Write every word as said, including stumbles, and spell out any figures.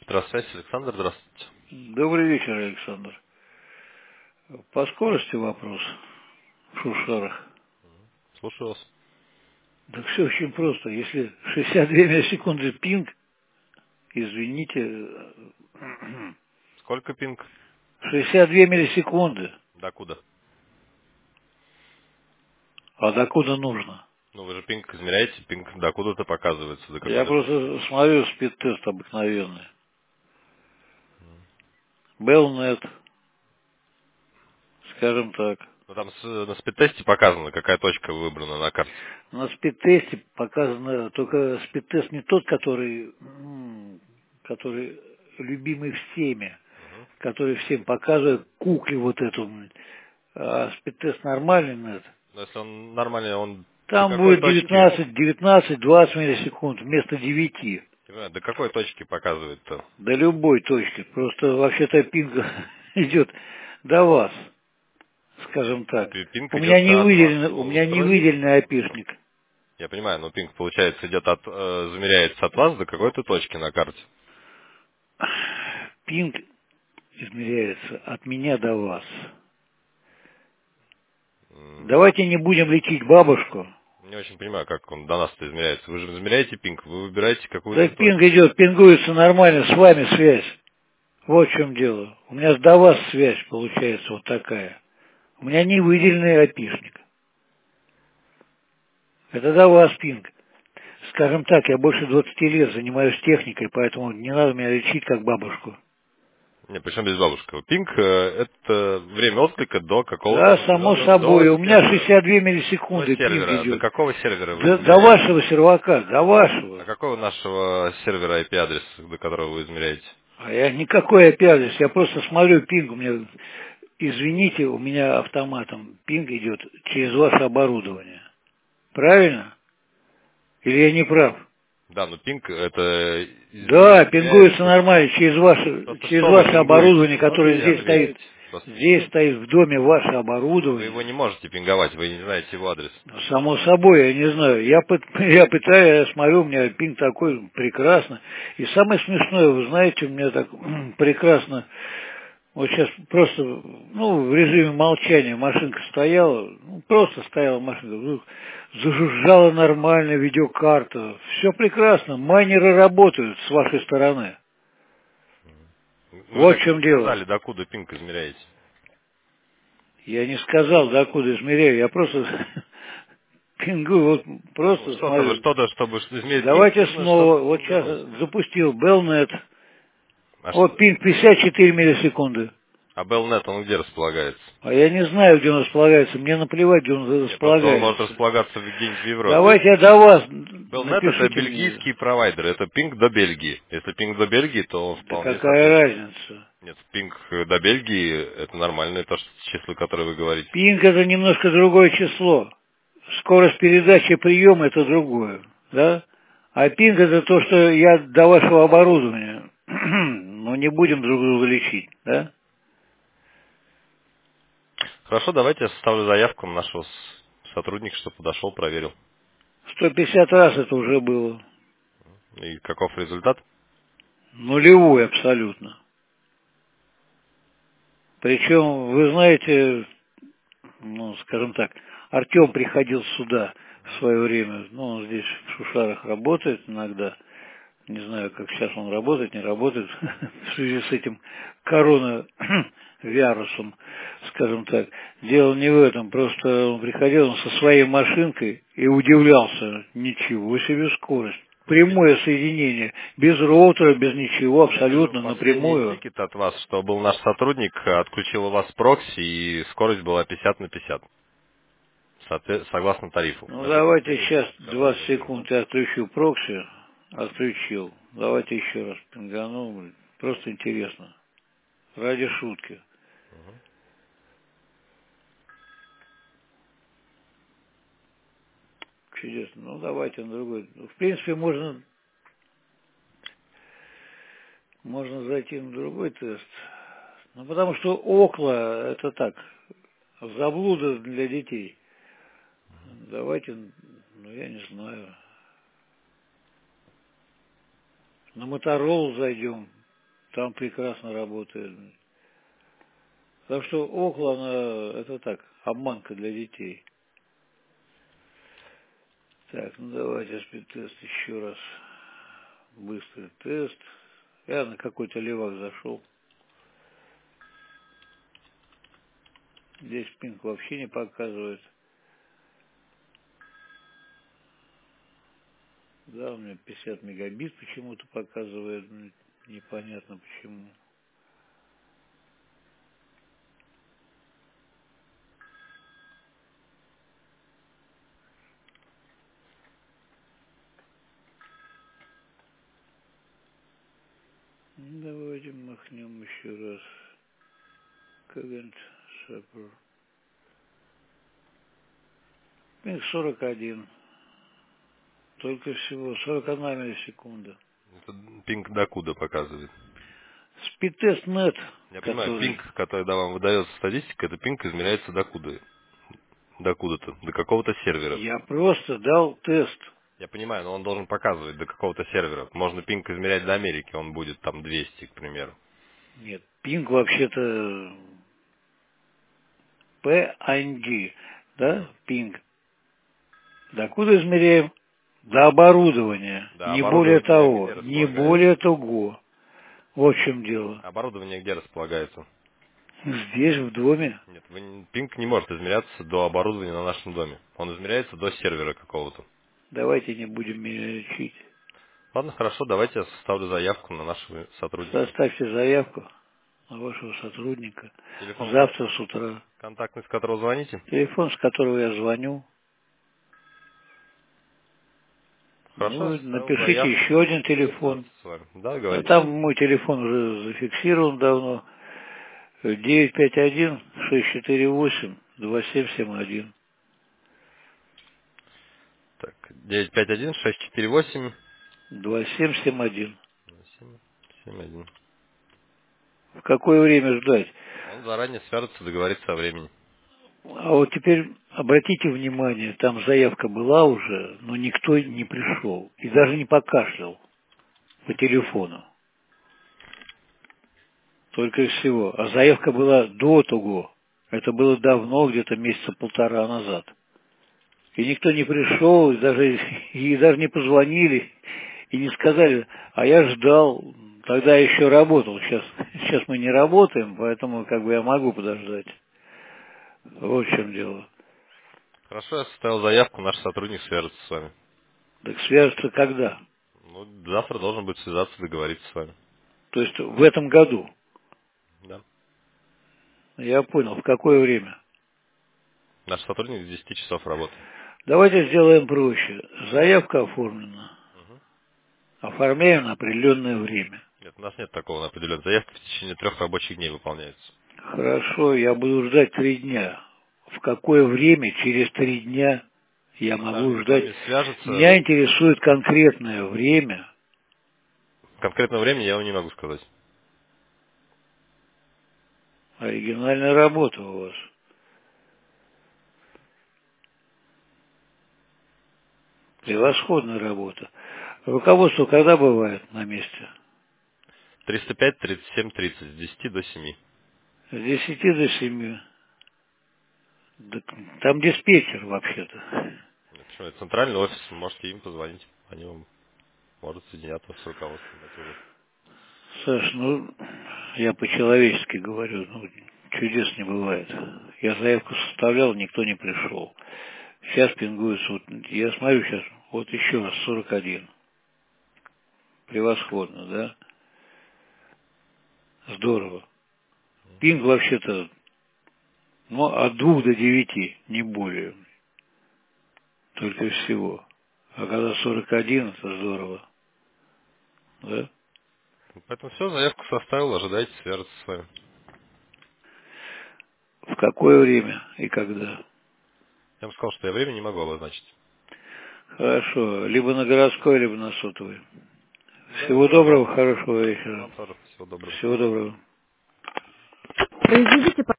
Электросвязь, Александр, здравствуйте. Добрый вечер, Александр. По скорости вопрос в Шушарах. Слушаю вас. Так все очень просто. Если шестьдесят две миллисекунды пинг, извините, Сколько пинг? шестьдесят две миллисекунды. Докуда? А докуда нужно? Ну, вы же пинг измеряете, пинг докуда-то показывается, до Я какой-то точки. просто смотрю спид-тест обыкновенный. Белнет, скажем так. Ну, там с- на спид-тесте показано, какая точка выбрана на карте. На спид-тесте показано, только спид-тест не тот, который, м, который любимый всеми, Мгм. который всем показывает кукле вот эту. А спид-тест нормальный нет. Но если он нормальный, он до Там какой будет точки, девятнадцать, девятнадцать, двадцать миллисекунд вместо девяти. не понимаю, до какой точки показывает-то? До любой точки. Просто вообще-то пинг идет до вас, скажем так. Пи- Пинг У меня идет не от выделен, у вашего меня не устройства. выделенный опишник. Я понимаю, но пинг, получается, идет от, э, замеряется от вас до какой-то точки на карте. Пинг измеряется от меня до вас. М, Давайте не будем лечить бабушку. Не очень понимаю, как он до нас-то измеряется. Вы же измеряете пинг, вы выбираете какую-то Так пинг точку. идет, пингуется нормально, с вами связь. Вот в чем дело. У меня до вас связь получается вот такая. У меня не выделенный опишник. Это до вас пинг. Скажем так, я больше двадцати лет занимаюсь техникой, поэтому не надо меня лечить как бабушку. Не, причем без бабушка. Пинг э, это время отклика до какого-то Да, само определенного, до собой. У меня сервера. шестьдесят две До миллисекунды пинг сервера. До идет. какого сервера вы До, до измеряете? вашего сервака, до А вашего. какого нашего сервера ай пи-адрес, до которого вы измеряете? А я никакой опять, я просто смотрю пинг, у меня, извините, у меня автоматом пинг идет через ваше оборудование. Правильно? Или я не прав? Да, но пинг это Да, измеряется. пингуется нормально через ваше, Просто через что вы ваше пингуете? оборудование, которое Можете здесь стоит. ответить? Просто Здесь стоит в доме ваше вы его оборудование. не можете пинговать, вы не знаете его адрес. Ну, само собой, я не знаю. Я, пыт- я пытаюсь, я смотрю, у меня пинг такой прекрасно. И самое смешное, вы знаете, у меня так прекрасно. Вот сейчас просто, ну, в режиме молчания машинка стояла, ну, просто стояла машинка, вдруг зажужжала нормально видеокарта. Все прекрасно, майнеры работают с вашей стороны. Вы Вот в так и чем не дело. сказали, докуда пинг измеряете. Я не сказал, докуда измеряю, я просто пингую, вот Ну, просто что-то вы, смотрю. что-то, чтобы измерить пинг, Давайте нужно что-то снова, вот сейчас пингануть. запустил Белнет. А, Вот что- пинг пятьдесят четыре миллисекунды. а Белнет, он где располагается? А я не знаю, где он располагается, мне наплевать, где он Не, просто он может располагается. располагаться где-нибудь в Европе. Давайте я до вас, Белнет это напишите мне. бельгийский провайдер, это пинг до Бельгии. Если пинг до Бельгии, то он Да вполне какая соответствует. разница? Нет, пинг до Бельгии это нормальное то что, число, которое вы говорите. Пинг это немножко другое число. Скорость передачи и приема это другое. Да? А пинг это то, что я до вашего оборудования. Ну не будем друг друга лечить, да? Хорошо, давайте я составлю заявку на нашего с- сотрудника, чтобы подошел, проверил. сто пятьдесят раз это уже было. И каков результат? Нулевой абсолютно. Причем, вы знаете, ну, скажем так, Артем приходил сюда в свое время, ну, он здесь в Шушарах работает иногда, не знаю, как сейчас он работает, не работает, в связи с этим коронавирусом, скажем так. Дело не в этом, просто он приходил он со своей машинкой и удивлялся, ничего себе скорость. Прямое соединение, без роутера, без ничего, Я вижу абсолютно последний напрямую. тикет от вас, что был наш сотрудник, отключил у вас прокси, и скорость была пятьдесят на пятьдесят, соответ- согласно тарифу. Ну, Это давайте последний сейчас тикет, который двадцать я вижу. секунд я отключу прокси. Отключил. Давайте еще раз пингану. блин. Просто интересно. Ради шутки. Чудесно. Ну, давайте на другой. В принципе, можно, можно зайти на другой тест. Ну, потому что около, это так, заблуда для детей. Давайте, ну, я не знаю, на Моторолу зайдем. Там прекрасно работает. Так что около она, это так, обманка для детей. Так, ну давайте спид-тест еще раз. Быстрый тест. Я на какой-то левак зашел. Здесь пинг вообще не показывает. Да, у меня пятьдесят мегабит почему-то показывает. Непонятно почему. Ну, давайте махнем еще раз. Current server. Пинг сорок один. Только всего сорок одна миллисекунда. Это пинг докуда показывает? Спидтест нет, Я понимаю, который... пинг, который да, вам выдается статистика, это пинг измеряется докуда? Докуда-то, до какого-то сервера. Я просто дал тест. Я понимаю, но он должен показывать до какого-то сервера. Можно пинг измерять до Америки, он будет там двести, к примеру. Нет, пинг вообще-то пи эн ди, да, Мгм. пинг. Докуда измеряем? До оборудования. Да, Не более оборудование где того, не располагается? более того. Вот в чем дело. Оборудование где располагается? Здесь, в доме, Нет, вы не- пинг не может измеряться до оборудования на нашем доме. Он измеряется до сервера какого-то. давайте не будем меня лечить. Ладно, хорошо, давайте я составлю заявку на нашего сотрудника. Составьте заявку на вашего сотрудника Телефон кон- завтра с утра. контактный, с которого звоните? Телефон, с которого я звоню. Хорошо, я Ну, составил напишите заявку, еще один буду телефон. связываться с вами. Да, А говорите. там мой телефон уже зафиксирован давно. девять пять один шесть четыре восемь два семь семь один. Так, девять пять один шесть четыре восемь два семь семь один. семь семь один. В какое время ждать? Он заранее свяжется, договорится о времени. А вот теперь обратите внимание, там заявка была уже, но никто не пришел. И даже не покашлял по телефону. Только и всего. А заявка была до того. Это было давно, где-то месяца полтора назад. И никто не пришел, и даже, и даже не позвонили, и не сказали, а я ждал, тогда я еще работал, сейчас, сейчас мы не работаем, поэтому как бы я могу подождать. Вот в чем дело. Хорошо, я составил заявку, наш сотрудник свяжется с вами. Так свяжется когда? Ну, завтра должен будет связаться, договориться с вами. То есть в этом году. Да. Я понял, в какое время. Наш сотрудник с десяти часов работает. Давайте сделаем проще. Заявка оформлена. Мгм. Оформляем на определенное время. Нет, у нас нет такого на определенной заявки, в течение трех рабочих дней выполняется. Хорошо, я буду ждать три дня. В какое время через три дня я Мы с вами, могу с ждать? вами свяжется. Меня интересует конкретное время. Конкретного времени я вам не могу сказать. Оригинальная работа у вас. Превосходная работа. Руководство когда бывает на месте? триста пять тридцать семь тридцать с десяти до семи. С десяти до семи. Да, там диспетчер вообще-то. Нет, почему? Это центральный офис, вы можете им позвонить. Они вам могут соединяться с руководством. дать вызов. Саш, ну, я по-человечески говорю, ну, чудес не бывает. Я заявку составлял, никто не пришел. Сейчас пингуется, вот, я смотрю сейчас, вот еще раз, сорок один. Превосходно, да? Здорово. Пинг вообще-то, ну, от двух до девяти, не более. Только и всего. А когда сорок один, это здорово. Да? Поэтому все, заявку составил, ожидайте свяжется с вами. В какое время и когда? Я вам сказал, что я время не могу обозначить. Хорошо. Либо на городской, либо на сотовой. Да, Всего либо доброго, завтра. хорошего вечера. Вам тоже всего доброго. Всего доброго. Произведите